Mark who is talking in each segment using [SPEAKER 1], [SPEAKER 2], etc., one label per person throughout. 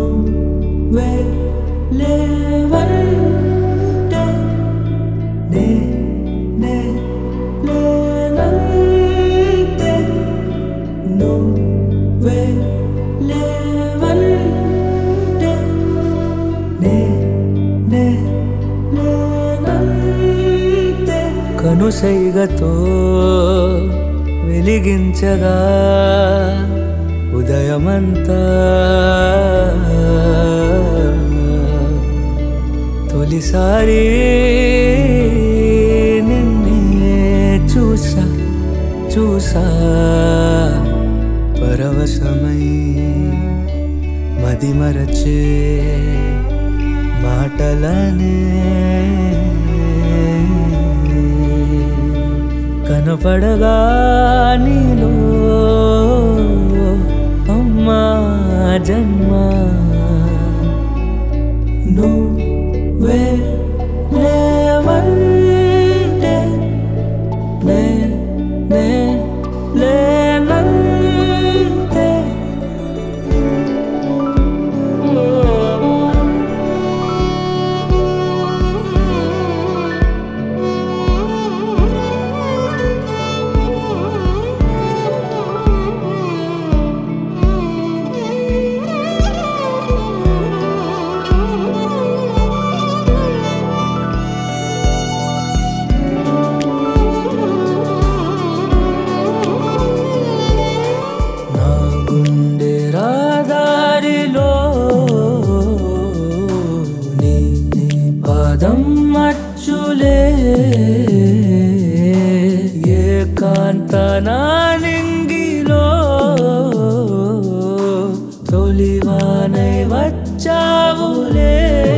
[SPEAKER 1] నువ్వే లేవంటే నేనే లేనంతే నువ్వే లేవంటే నేనే లేనంతే కనుసైగతో వెలిగించగా ఉదయమంతా తొలిసారి నిన్నే చూసా పరవశమై మదిమరచే మాటలనే కనపడగా నీలో అమ్మా జన్మ నువ్వే లేవంటే నేనే లేనంతే మచ్చులే ఏకాంత నింగిలో తొలివానై వచ్చావులే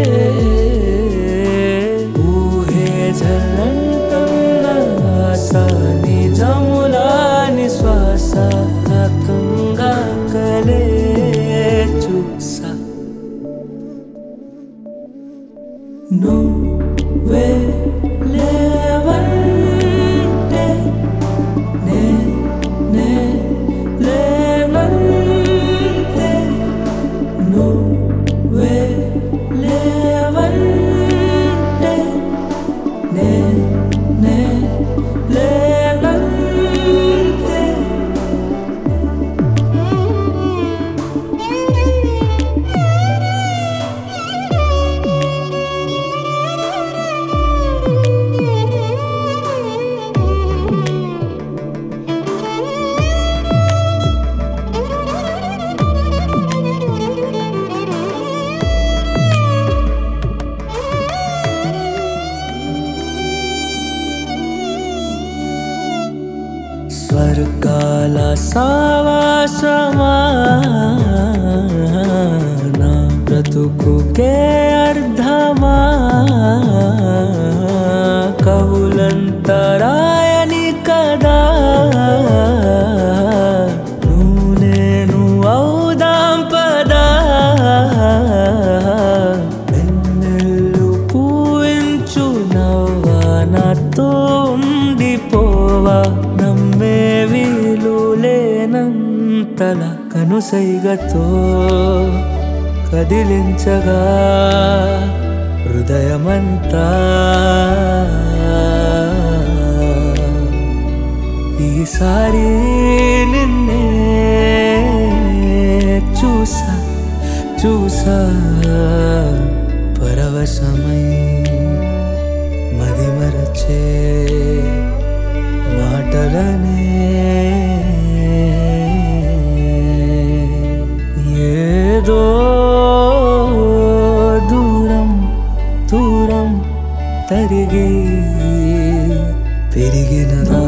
[SPEAKER 1] ఊహే జల్లంటున్న ఆశ నిజములాని శ్వాస కంగా కలే చూసా నువ్వే లేవంటే నేనే లేనంతే నువ్వే లేవంటే నేనే లేనంతే స్వర్గాల సావాసమా నా బ్రతుకుకే అర్థమా కవులంతరాయని కదా నువ్వు నేను అవుదాం పదా వెన్నెల్లు పూయించు నవ్వా నాతో ఉండిపోవా నమ్మే వీలు లేనంతల కనుసైగతో కదిలించగా హృదయమంతా ఈసారి నిన్నే చూసా పరవశమై మదిమరచే మాటలనే ఏదో దూరం తరిగి పెరిగిన